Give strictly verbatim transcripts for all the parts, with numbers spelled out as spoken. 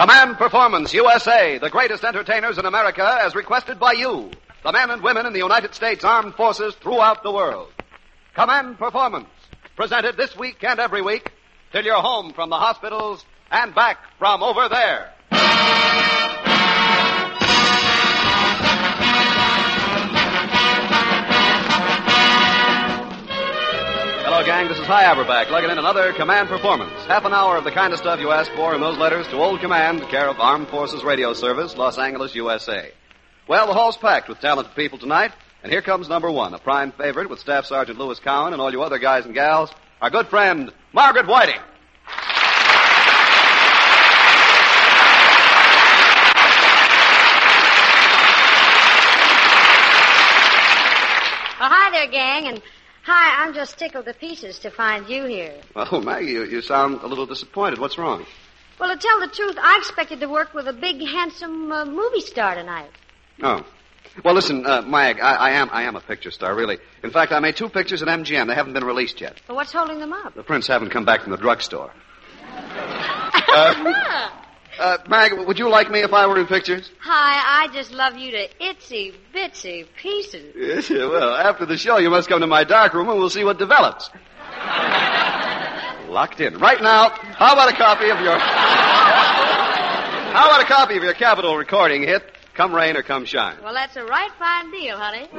Command Performance U S A, the greatest entertainers in America, as requested by you, the men and women in the United States Armed Forces throughout the world. Command Performance, presented this week and every week, till you're home from the hospitals and back from over there. Hello, gang. This is Hi Aberback, lugging in another Command Performance. Half an hour of the kind of stuff you asked for in those letters to Old Command, care of Armed Forces Radio Service, Los Angeles, U S A. Well, the hall's packed with talented people tonight, and here comes number one, a prime favorite with Staff Sergeant Louis Cowan and all you other guys and gals, our good friend, Margaret Whiting. Well, hi there, gang, and hi, I'm just tickled to pieces to find you here. Oh, Maggie, you, you sound a little disappointed. What's wrong? Well, to tell the truth, I expected to work with a big, handsome uh, movie star tonight. Oh. Well, listen, uh, Mag, I, I am I am a picture star, really. In fact, I made two pictures at M G M. They haven't been released yet. Well, what's holding them up? The prints haven't come back from the drugstore. uh, uh, Mag, would you like me if I were in pictures? Hi, I just love you to itsy-bitsy pieces. Yes, well, after the show, you must come to my dark room and we'll see what develops. Locked in. Right now, how about a copy of your... How about a copy of your Capitol recording hit, Come Rain or Come Shine? Well, that's a right fine deal, honey.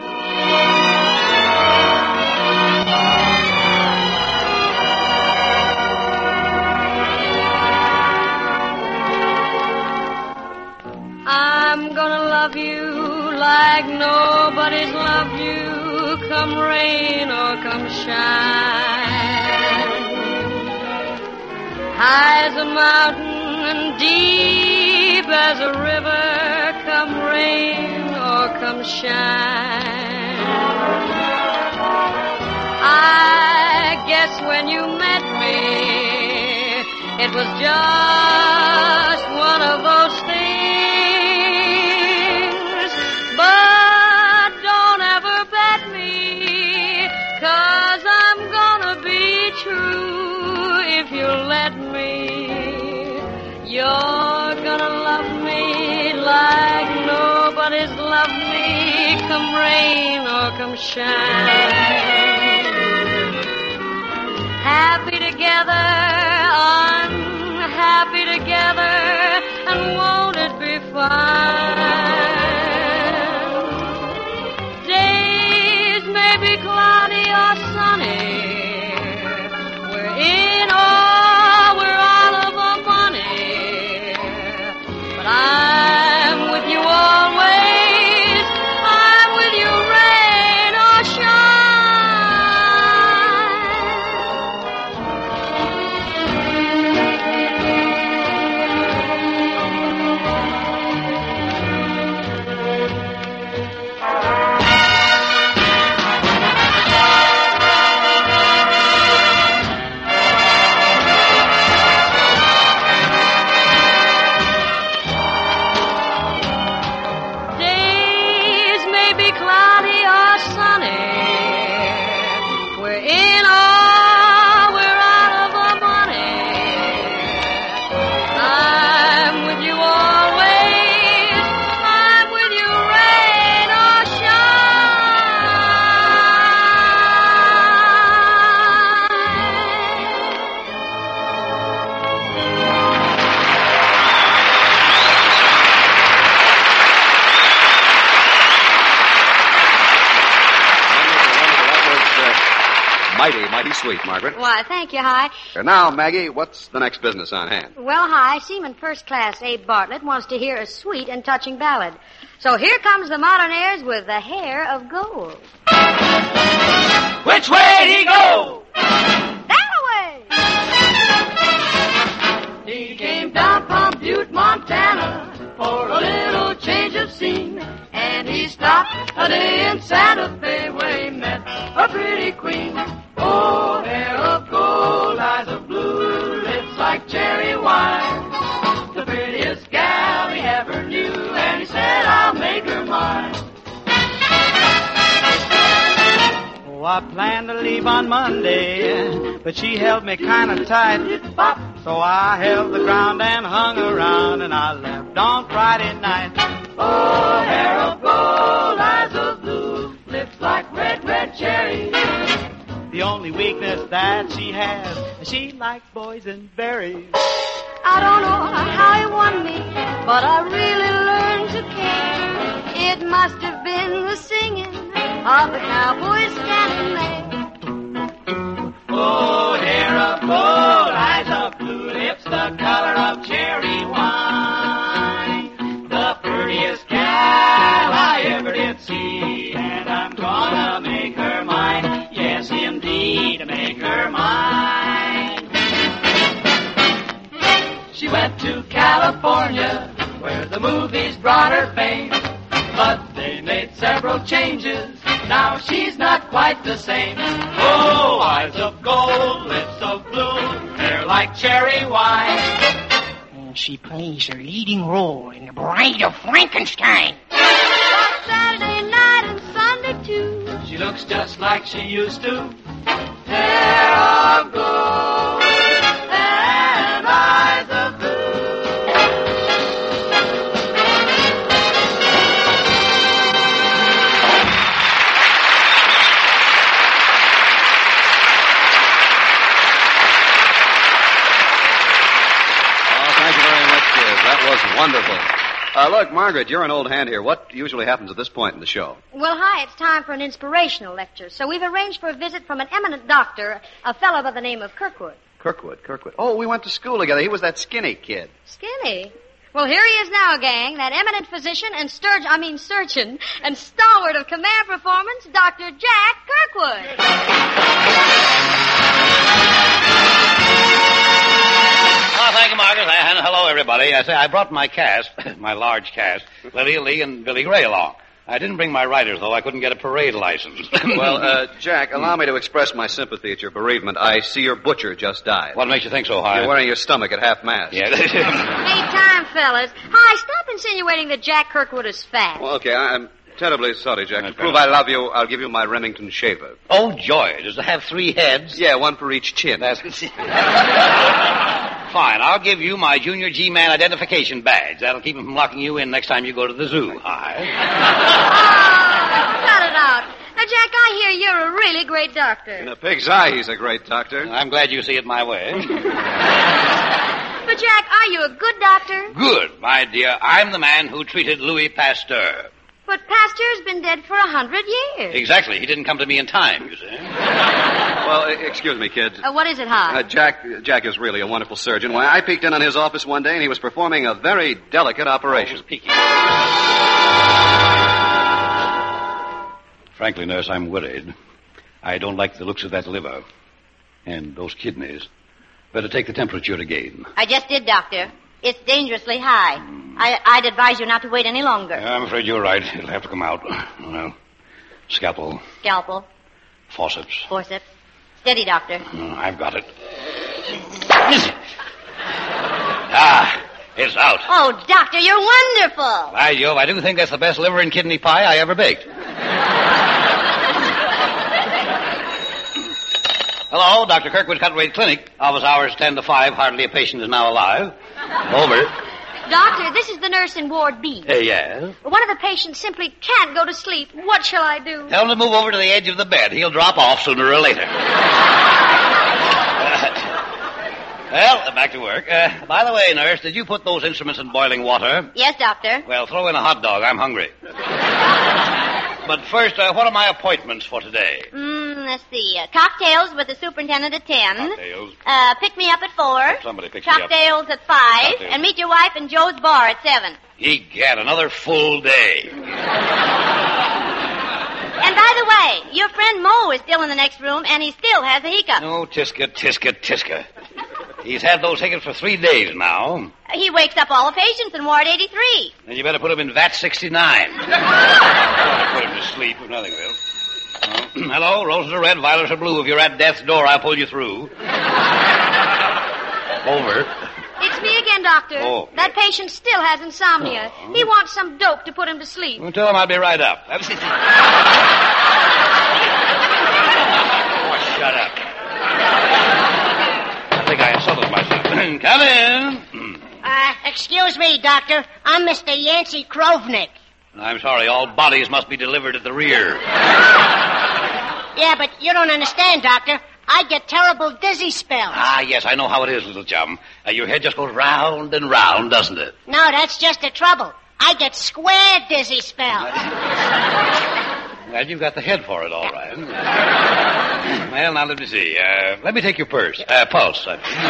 I'm gonna love you like nobody's loved you, come rain or come shine. High as a mountain and deep as a river, come rain or come shine. I guess when you met me, it was just one of those things. But don't ever bet me, 'cause I'm gonna be true if you'll let me. You're gonna love me like nobody's loved me, come rain or come shine. Happy together, unhappy together, and won't it be fine? Days may be cloudy or sunny, we're in or we're out of our money, but I'm with you always, I'm with you rain or shine. Days may be cloudy or sunny, we're in or we're out of our money. I'm with you always, I'm with you rain or Mighty, mighty sweet, Margaret. Why, thank you, Hi. And now, Maggie, what's the next business on hand? Well, Hi, Seaman First Class Abe Bartlett wants to hear a sweet and touching ballad. So here comes the Modernaires with The Hair of Gold. Which way'd he go? That away! He came down from Butte, Montana, for a little change of scene. And he stopped a day in Santa Fe where he met a pretty queen. Oh, hair of gold, eyes of blue, lips like cherry wine. The prettiest gal he ever knew, and he said, I'll make her mine. Oh, I planned to leave on Monday, but she held me kind of tight. So So I held the ground and hung around, and I left on Friday night. Oh, hair of gold, eyes of blue, lips like red, red cherries. The only weakness that she has, she likes boys and berries. I don't know how he won me, but I really learned to care. It must have been the singing of the cowboys standing there. Oh, hair of gold, eyes of blue, lips the color of cherry wine. The prettiest gal I ever did see, and I'm gonna make her mine. Yes, indeed, make her mine. She went to California, where the movies brought her fame. But they made several changes, now she's not quite the same. Oh, eyes of gold, lips of blue, hair like cherry wine. And she plays her leading role in The Bride of Frankenstein. Saturday night and Sunday too. She looks just like she used to. Hair of gold and eyes of blue. That was wonderful. Uh, look, Margaret, you're an old hand here. What usually happens at this point in the show? Well, hi, it's time for an inspirational lecture. So we've arranged for a visit from an eminent doctor, a fellow by the name of Kirkwood. Kirkwood, Kirkwood. Oh, we went to school together. He was that skinny kid. Skinny? Well, here he is now, gang, that eminent physician and sturge, I mean surgeon, and stalwart of command performance, Doctor Jack Kirkwood. Oh, thank you, Margaret. And hello, everybody. I say I brought my cast, my large cast, Lydia Lee and Billy Gray along. I didn't bring my writers, though. I couldn't get a parade license. Well, uh, Jack, allow me to express my sympathy at your bereavement. I see your butcher just died. What makes you think so high? You're wearing your stomach at half mast. Yeah. Hey, time, fellas. Hi, stop insinuating that Jack Kirkwood is fat. Well, okay, I- I'm terribly sorry, Jack. That's To prove better. I love you, I'll give you my Remington shaver. Oh, joy. Does it have three heads? Yeah, one for each chin. That's... Fine. I'll give you my Junior G-Man identification badge. That'll keep him from locking you in next time you go to the zoo. Hi. Oh, cut it out. Now, Jack, I hear you're a really great doctor. In a pig's eye, he's a great doctor. I'm glad you see it my way. But, Jack, are you a good doctor? Good, my dear. I'm the man who treated Louis Pasteur. But Pasteur's been dead for a hundred years. Exactly. He didn't come to me in time, you see. Well, e- excuse me, kids. Uh, what is it, Hi? Uh, Jack Jack is really a wonderful surgeon. Why, I peeked in on his office one day, and he was performing a very delicate operation. Frankly, nurse, I'm worried. I don't like the looks of that liver. And those kidneys. Better take the temperature again. I just did, Doctor. It's dangerously high. I, I'd advise you not to wait any longer. I'm afraid you're right. It'll have to come out. Well, scalpel, Scalpel, forceps. forceps. Steady, Doctor. Oh, I've got it. Ah, it's out. Oh, Doctor, you're wonderful. By Jove, I do think that's the best liver and kidney pie I ever baked. Hello, Doctor Kirkwood, Cutwaite Clinic. Office hours ten to five. Hardly a patient is now alive. Over. Doctor, this is the nurse in Ward B. Uh, yes? One of the patients simply can't go to sleep. What shall I do? Tell him to move over to the edge of the bed. He'll drop off sooner or later. Well, back to work. Uh, by the way, nurse, did you put those instruments in boiling water? Yes, Doctor. Well, throw in a hot dog. I'm hungry. But first, uh, what are my appointments for today? Mm, let's see. Uh, cocktails with the superintendent at ten. Cocktails. Uh, pick me up at four. Somebody pick me up. Cocktails at five. Cocktails. And meet your wife in Joe's bar at seven. Egad, another full day. And by the way, your friend Mo is still in the next room, and he still has a hiccup. No, Tiska, Tiska, Tiska. He's had those hiccups for three days now. He wakes up all the patients in Ward eighty-three. Then you better put him in V A T sixty-nine. Put him to sleep if nothing will. Uh, hello, roses are red, violets are blue. If you're at death's door, I'll pull you through. Over. It's me again, Doctor. Oh. That patient still has insomnia. Oh. He wants some dope to put him to sleep. Well, tell him I'll be right up. Oh, shut up. I think I insulted myself. in. Come in. Uh, excuse me, Doctor. I'm Mister Yancey Krovnik. I'm sorry. All bodies must be delivered at the rear. Yeah, but you don't understand, Doctor. I get terrible dizzy spells. Ah, yes, I know how it is, little chum. Uh, your head just goes round and round, doesn't it? No, that's just the trouble. I get square dizzy spells. Well, you've got the head for it, all right. Well, now, let me see. Uh, let me take your purse. Uh, pulse.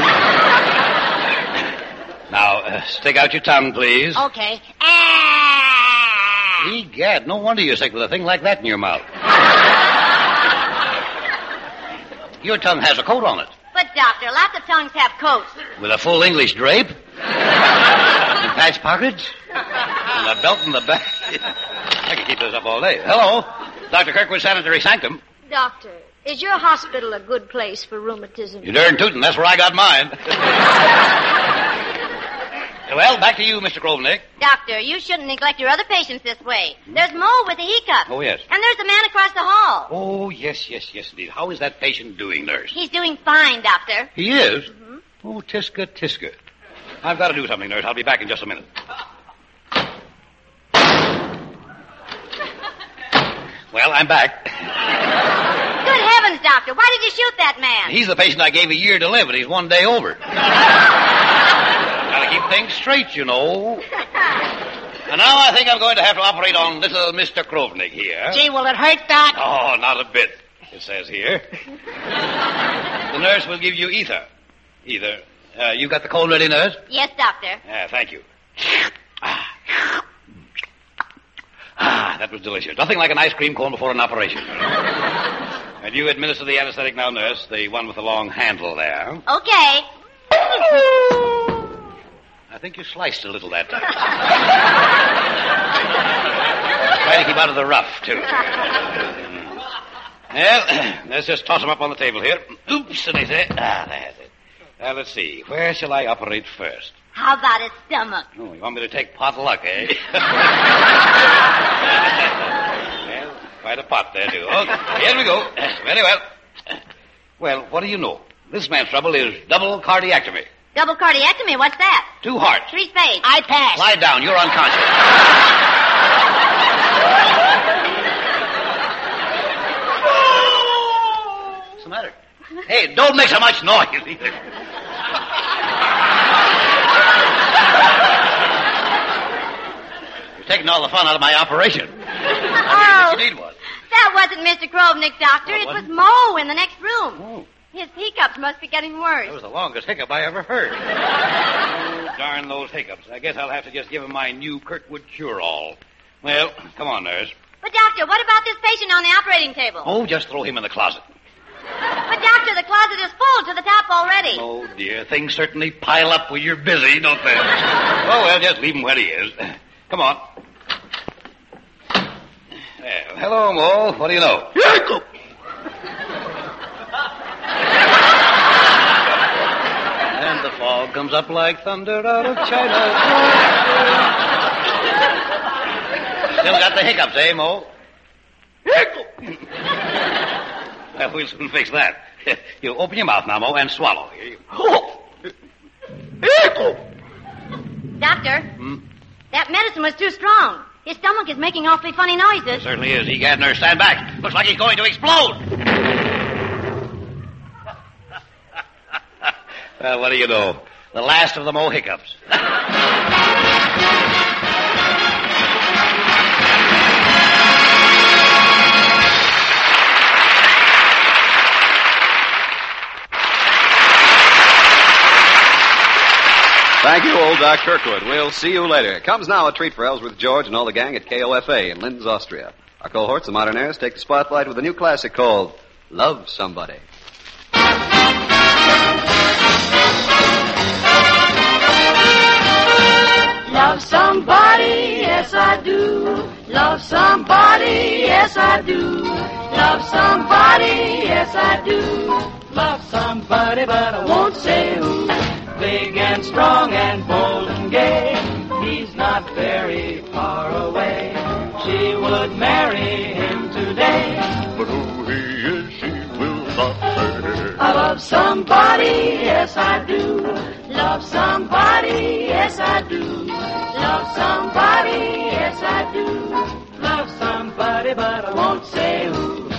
Now, uh, stick out your tongue, please. Okay. Ah! Egad, no wonder you're sick with a thing like that in your mouth. Your tongue has a coat on it. But, Doctor, lots of tongues have coats. With a full English drape? And patch pockets? And a belt in the back? I can keep this up all day. Hello, Doctor Kirkwood, Sanitary Sanctum. Doctor, is your hospital a good place for rheumatism? You darn tootin', that's where I got mine. Well, back to you, Mister Krovnik. Doctor, you shouldn't neglect your other patients this way. There's Mo with the hiccup. Oh, yes. And there's the man across the hall. Oh, yes, yes, yes, indeed. How is that patient doing, nurse? He's doing fine, Doctor. He is? Mm-hmm. Oh, Tiska, Tiska. I've got to do something, nurse. I'll be back in just a minute. Well, I'm back. Good heavens, Doctor. Why did you shoot that man? He's the patient I gave a year to live, and he's one day over. Gotta keep things straight, you know. And now I think I'm going to have to operate on little Mister Krovnik here. Gee, will it hurt, Doc? Oh, not a bit, it says here. The nurse will give you ether. Ether. Uh, you got the cold ready, nurse? Yes, Doctor. Yeah, thank you. Ah, that was delicious. Nothing like an ice cream cone before an operation. And you administer the anesthetic now, nurse, the one with the long handle there. Okay. I think you sliced a little that time. Try to keep out of the rough, too. Well, let's just toss him up on the table here. Oops, and they say, ah, that's it. Now, let's see. Where shall I operate first? How about his stomach? Oh, you want me to take pot luck, eh? Well, quite a pot there, too. Okay, here we go. Very well. Well, what do you know? This man's trouble is double cardiectomy. Double cardiectomy? What's that? Two hearts. Three spades. I pass. Lie down. You're unconscious. What's the matter? Hey, don't make so much noise either. You're taking all the fun out of my operation. Oh, You need one. that wasn't Mister Krovnik, Doctor. Oh, it was wasn't? Mo in the next room. Oh, His hiccups must be getting worse. that was the longest hiccup I ever heard. Oh, darn those hiccups. I guess I'll have to just give him my new Kirkwood cure-all. Well, come on, nurse. But, Doctor, what about this patient on the operating table? Oh, just throw him in the closet. But, Doctor, the closet is full to the top already. Oh, dear. Things certainly pile up when you're busy, don't they? Oh, well, just leave him where he is. Come on. Well, hello, Mo. What do you know? And the fog comes up like thunder out of China. Still got the hiccups, eh, Mo? Well, we'll soon fix that. You open your mouth now, Mo, and swallow. Here you... Doctor, Hmm? that medicine was too strong. His stomach is making awfully funny noises. It certainly is. Egad, nurse, stand back. Looks like he's going to explode. Well, what do you know? The last of the Mo hiccups. Thank you, old Doc Kirkwood. We'll see you later. Comes now a treat for Ellsworth George and all the gang at K O F A in Linz, Austria. Our cohorts, the Modernaires, take the spotlight with a new classic called Love Somebody. Love somebody, yes I do. Love somebody, yes I do. Love somebody, yes I do. Love somebody, but I won't say who. Big and strong and bold and gay. He's not very far away. She would marry him today. But who he is, she will not say. I love somebody, yes I do. Love somebody, yes I do. Love somebody, yes I do. Love somebody, but I won't say who.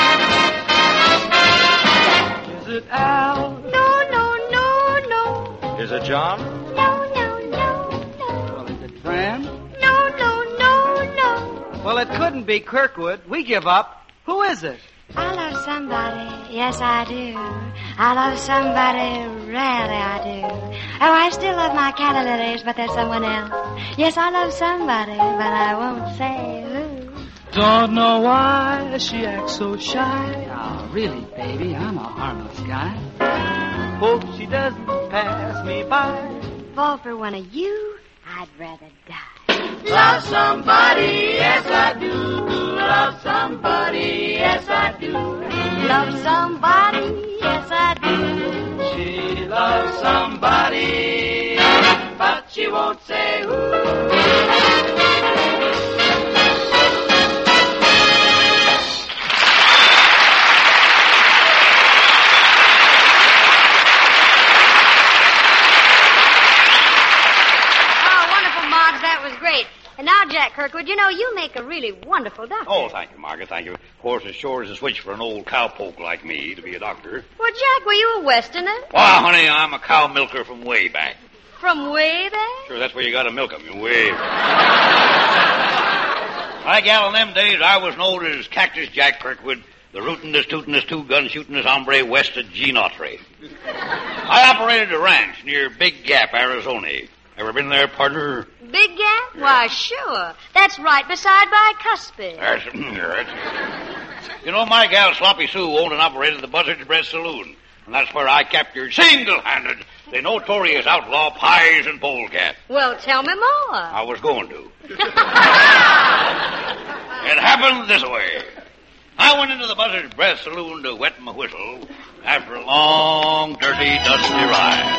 Is it Al? No, no, no, no. Is it John? No, no, no, no. Well, is it Fran? No, no, no, no. Well, it couldn't be Kirkwood. We give up. Who is it? I love somebody, yes I do. I love somebody, really I do. Oh, I still love my calla lilies, but there's someone else. Yes, I love somebody, but I won't say who. Don't know why she acts so shy. Oh, really, baby, I'm a harmless guy. Hope she doesn't pass me by. Fall for one of you, I'd rather die. Love somebody, yes I do. Love somebody, yes I do. Love somebody, yes I do. She loves somebody, but she won't say who. That was great. And now, Jack Kirkwood, you know, you make a really wonderful doctor. Oh, thank you, Margaret, thank you. Of course, it's sure as a switch for an old cowpoke like me to be a doctor. Well, Jack, were you a Westerner? Well, honey, I'm a cow milker from way back. From way back? Sure, that's where you got to milk 'em, you way back. I gal, in them days, I was known as Cactus Jack Kirkwood, the rootin'est, tootin'est, two-gun-shootin'est hombre west of Gene Autry. I operated a ranch near Big Gap, Arizona. Ever been there, partner? Big Gap? Why, sure. That's right beside Bicuspid. That's, that's, you know, my gal Sloppy Sue owned and operated the Buzzard's Breast Saloon. And that's where I captured single-handed the notorious outlaw Pies and Polecat. Well, tell me more. I was going to. It happened this way. I went into the Buzzard's Breast Saloon to wet my whistle after a long, dirty, dusty ride.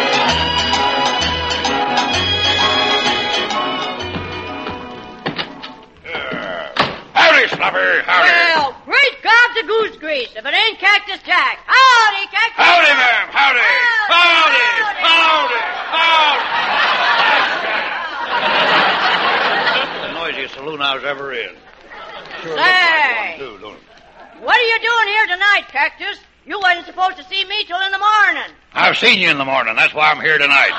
Howdy, Slopper, howdy. Well, great gobs of goose grease if it ain't Cactus Jack. Howdy, Cactus Howdy, Jack. ma'am, howdy. Howdy, howdy, howdy. The noisiest saloon I was ever in. Sure looks like one, too, don't it? What are you doing here tonight, Cactus? You wasn't supposed to see me till in the morning. I've seen you in the morning. That's why I'm here tonight.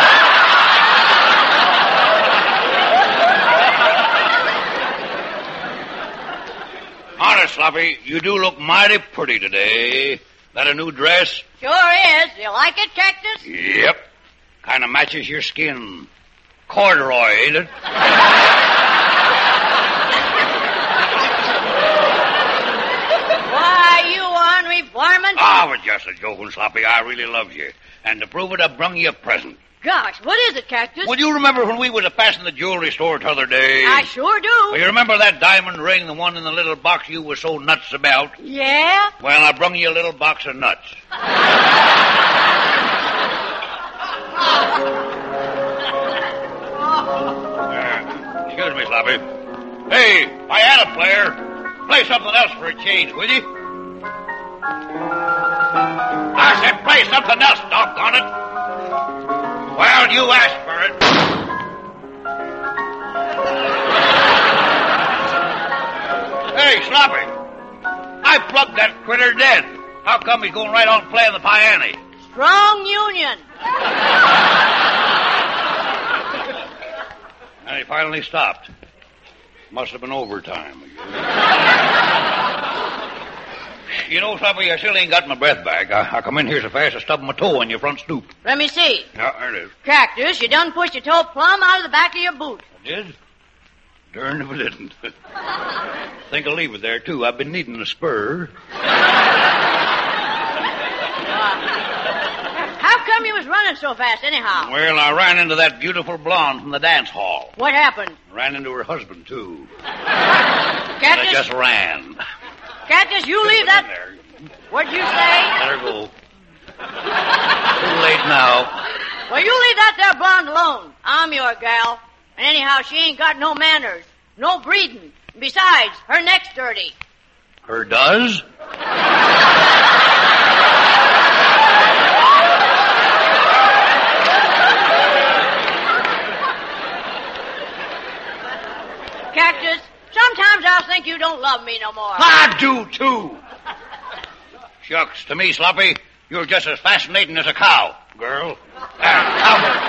Honest, Sloppy, you do look mighty pretty today. That a new dress? Sure is. You like it, Cactus? Yep. Kind of matches your skin. Corduroy, ain't it? Why, you ornery varmint. Ah, but just a joking, Sloppy. I really love you. And to prove it, I brung you a present. Gosh, what is it, Cactus? Well, you remember when we was a passing the jewelry store t'other day? I sure do. Well, you remember that diamond ring, the one in the little box you was so nuts about? Yeah? Well, I brung you a little box of nuts. uh, excuse me, Sloppy. Hey, piano player, play something else for a change, will you? I said play something else, doggone it. Well, you asked for it. Hey, Sloppy, I plugged that critter dead. How come he's going right on playing the piano? Strong union. And he finally stopped. Must have been overtime. You know, Sloppy, I still ain't got my breath back. I, I come in here so fast I stubbed my toe on your front stoop. Let me see. Yeah, there it is. Cactus, you done pushed your toe plumb out of the back of your boot. I did? Darned if I didn't. Think I'll leave it there, too. I've been needing a spur. How come you was running so fast, anyhow? Well, I ran into that beautiful blonde from the dance hall. What happened? Ran into her husband, too. Cactus? I just ran. Cactus, you leave that... There. What'd you say? Let her go. Too late now. Well, you leave that there blonde alone. I'm your gal. And anyhow, she ain't got no manners, no breeding. Besides, her neck's dirty. Her does? think you don't love me no more. I do, too. Shucks, to me, Sloppy, you're just as fascinating as a cow, girl. Uh, cowgirl.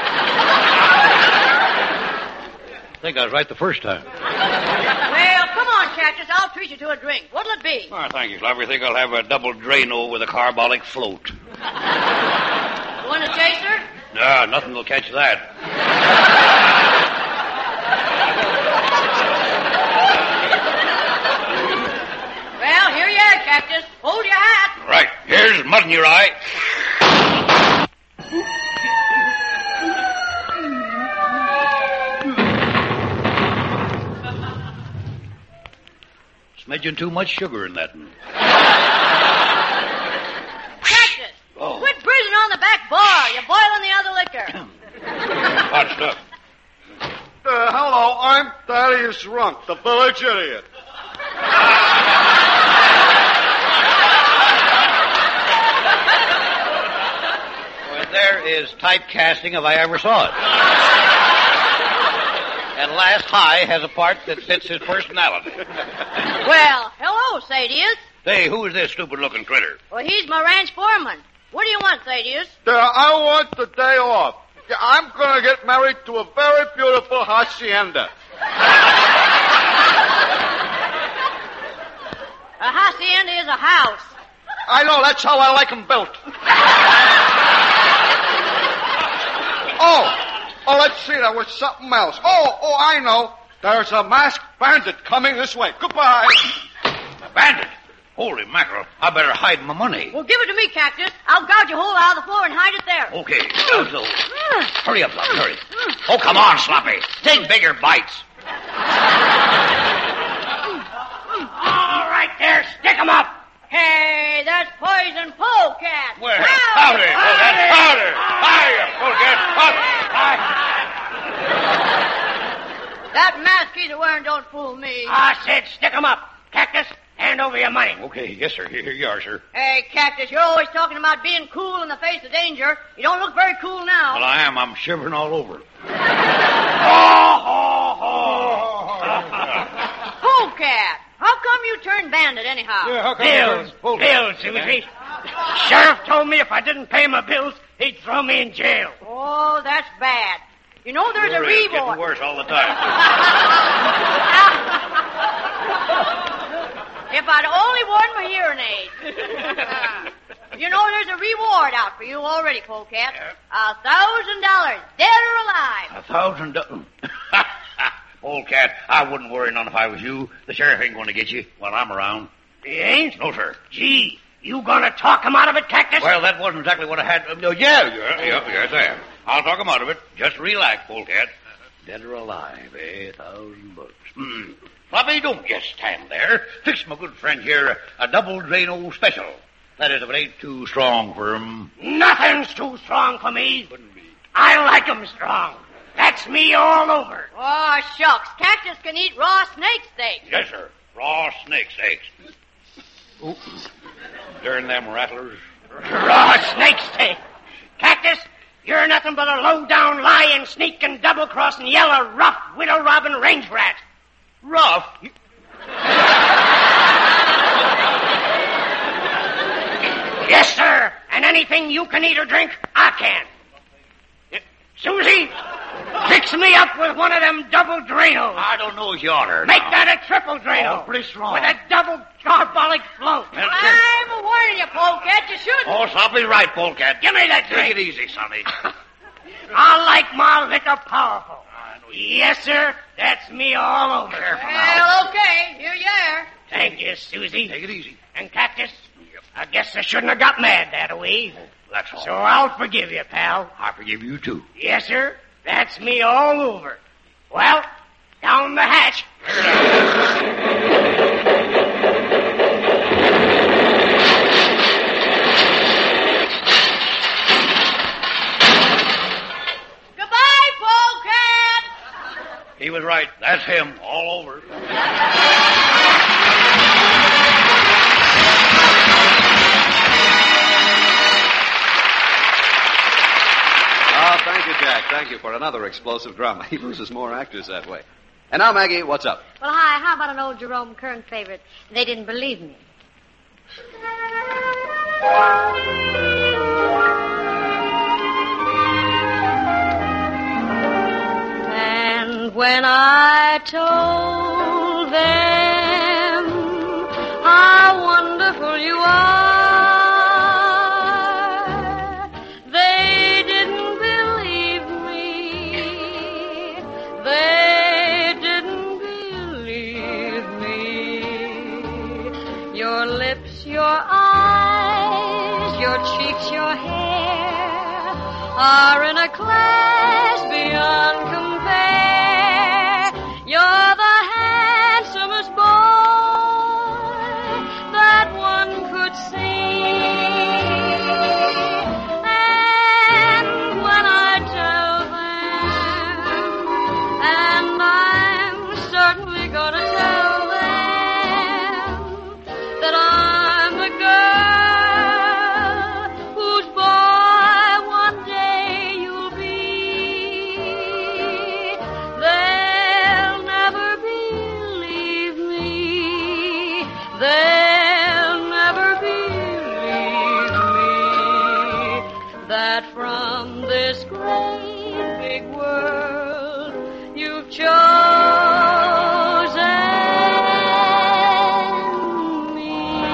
I think I was right the first time. Well, come on, Cactus. I'll treat you to a drink. What'll it be? Oh, thank you, Sloppy. I think I'll have a double Drano with a carbolic float. You want a chaser? No, nothing will catch that. Well, here you are, Cactus. Hold your hat. Right. Here's mud in your eye. Smidgen too much sugar in that one. Cactus, Oh. quit breathing on the back bar. You're boiling the other liquor. Hot stuff. Uh, hello, I'm Thaddeus Runk, the village idiot. Well, there is typecasting if I ever saw it. At last, High has a part that fits his personality. Well, hello, Thaddeus. Hey, who is this stupid-looking critter? Well, he's my ranch foreman. What do you want, Thaddeus? Uh, I want the day off. Yeah, I'm going to get married to a very beautiful hacienda. A hacienda is a house. I know, that's how I like 'em built. oh, oh, let's see, there was something else. Oh, oh, I know. There's a masked bandit coming this way. Goodbye. A bandit? Holy mackerel, I better hide my money. Well, give it to me, Cactus. I'll gouge a hole out of the floor and hide it there. Okay, how's those? Hurry up, Sloppy, hurry. Oh, come on, Sloppy. Take bigger bites. All right there, stick 'em up. Hey, that's Poison Polecat. Well, howdy, Polecat, howdy. Hiya, Polecat, howdy. That mask he's wearing don't fool me. I said stick 'em up. Cactus, hand over your money. Okay, yes, sir. Here, here you are, sir. Hey, Cactus, you're always talking about being cool in the face of danger. You don't look very cool now. Well, I am. I'm shivering all over. Polecat, how come you turned bandit anyhow? Bills, bills, Susie. Sheriff told me if I didn't pay my bills, he'd throw me in jail. Oh, that's bad. You know there's You're a really getting reward. worse all the time. If I'd only worn my hearing aid. You know there's a reward out for you already, Polecat. A thousand dollars, dead or alive. A thousand dollars. Polecat, I wouldn't worry none if I was you. The sheriff ain't going to get you while I'm around. He ain't? No, sir. Gee, you gonna talk him out of it, Cactus? Well, that wasn't exactly what I had. Uh, no, yeah, yeah, yeah, yes, I am. I'll talk him out of it. Just relax, Polecat. Dead or alive, eh? A thousand bucks. Hmm. Floppy, don't just stand there. Fix my good friend here a, a double Drano special. That is, if it ain't too strong for him. Nothing's too strong for me. Couldn't be. I like 'em strong. That's me all over. Oh, shucks. Cactus can eat raw snake steak. Yes, sir. Raw snake steaks. Ooh. Darn them rattlers. Raw snake steak. Cactus, you're nothing but a low-down, lying, sneaking, double-crossing, yellow, rough, widow-robbing range rat. Rough? Yes, sir. And anything you can eat or drink, I can. Susie, fix me up with one of them double Dranos. I don't know as you oughter. Make that a triple Drano. Oh, pretty strong. With a double carbolic float. I'm a warning you, Polecat. You shouldn't. Oh, Sloppy's right, Polecat. Give me that Take drink. it easy, sonny. I like my liquor powerful. Yes, sir. That's me all over. Well, okay. Here you are. Thank you, Susie. Take it easy. And Cactus, I guess I shouldn't have got mad that way. That's all. So I'll forgive you, pal. I forgive you, too. Yes, sir. That's me all over. Well, down the hatch. Goodbye, Polecat. He was right. That's him, all over. Oh, thank you, Jack. Thank you for another explosive drama. He loses more actors that way. And now, Maggie, what's up? Well, hi, how about an old Jerome Kern favorite? They didn't believe me. And when I told them how wonderful you are, they didn't believe me. They didn't believe me. Your lips, your eyes, your cheeks, your hair are in a class beyond compare. You're the handsomest boy that one could see. And when I tell them, and I'm certainly gonna tell them that I'm the girl whose boy one day you'll be, they'll never believe me. They'll never believe me that from this great big world you've chosen me.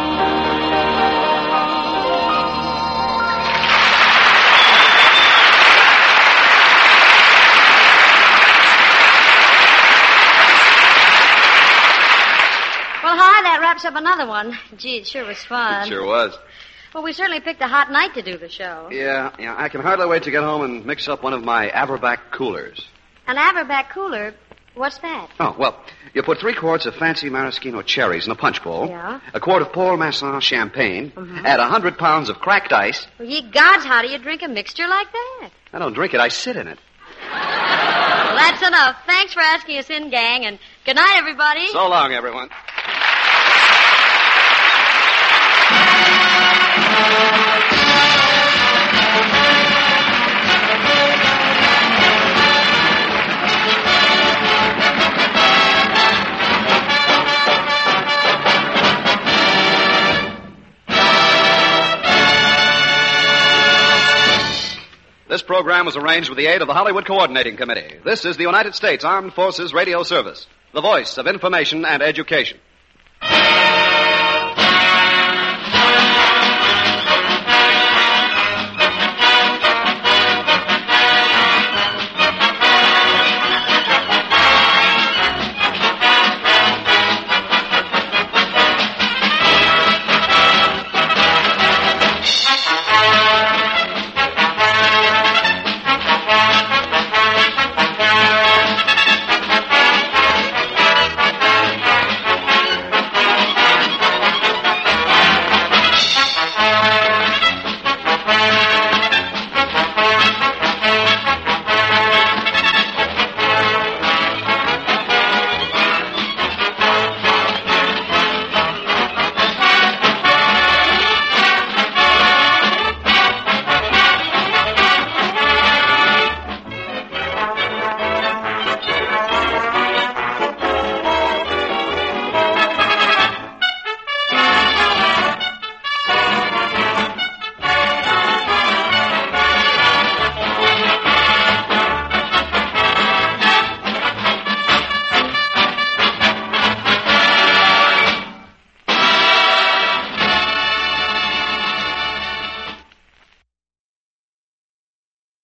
Well, hi, that wraps up another one. Gee, it sure was fun. Sure was. Well, we certainly picked a hot night to do the show. Yeah, yeah. I can hardly wait to get home and mix up one of my Averback coolers. An Averback cooler, what's that? Oh, well, you put three quarts of fancy maraschino cherries in a punch bowl. Yeah. A quart of Paul Masson champagne. Mhm. Add a hundred pounds of cracked ice. Well, ye gods, how do you drink a mixture like that? I don't drink it, I sit in it. Well, that's enough. Thanks for asking us in, gang, and good night, everybody. So long, everyone. This program was arranged with the aid of the Hollywood Coordinating Committee. This is the United States Armed Forces Radio Service, the voice of information and education.